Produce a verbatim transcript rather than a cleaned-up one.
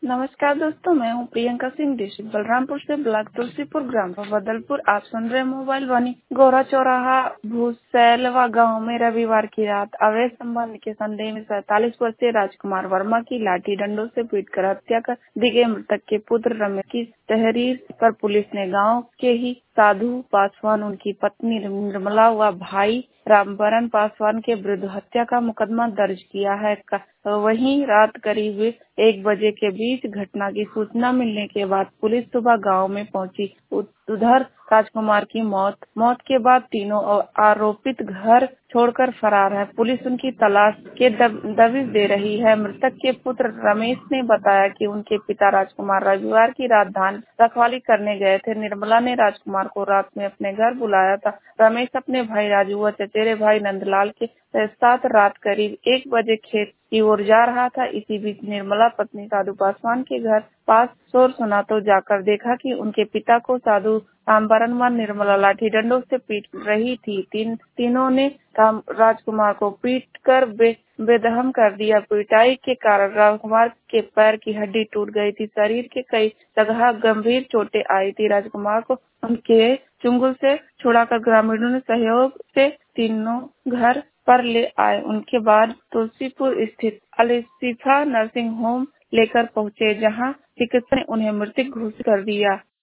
नमस्कार दोस्तों, मैं हूं प्रियंका सिंह, डिस्ट्रिक्ट बलरामपुर से, ब्लॉक तुलसीपुर, ग्राम बदलपुर। आप सुन रहे मोबाइल वाणी। गोरा चौराहा भूसैलवा गांव में रविवार की रात अवैध संबंध के संदेह में सैतालीस वर्षीय राजकुमार वर्मा की लाठी डंडों से पीटकर हत्या कर दी गई। मृतक के पुत्र रमेश की तहरीर पर पुलिस ने गाँव के ही साधु पासवान, उनकी पत्नी निर्मला व भाई रामबरन पासवान के विरुद्ध हत्या का मुकदमा दर्ज किया है। वहीं रात करीब एक बजे के बीच घटना की सूचना मिलने के बाद पुलिस सुबह गांव में पहुंची। उधर राजकुमार की मौत मौत के बाद तीनों आरोपित घर छोड़कर फरार है। पुलिस उनकी तलाश के दबिश दे रही है। मृतक के पुत्र रमेश ने बताया कि उनके पिता राजकुमार रविवार की रात धान रखवाली करने गए थे। निर्मला ने राजकुमार को रात में अपने घर बुलाया था। रमेश अपने भाई राजू व चचेरे भाई नंदलाल के साथ रात करीब एक बजे खेत की ओर जा रहा था। इसी बीच निर्मला पत्नी साधु पासवान के घर पास शोर सुना तो जाकर देखा कि उनके पिता को साधु रामबरन व निर्मला लाठी डंडों से पीट रही थी। तीन तीनों ने राम राजकुमार को पीट कर बे, बेदहम कर दिया। पिटाई के कारण राजकुमार के पैर की हड्डी टूट गई थी। शरीर के कई जगह गंभीर चोटें आई थी। राजकुमार को उनके चुंगल से छुड़ाकर ग्रामीणों ने सहयोग से तीनों घर पर ले आए। उनके बाद तुलसीपुर स्थित अल-शिफा नर्सिंग होम लेकर पहुंचे, जहां चिकित्सक ने उन्हें मृत घोषित कर दिया।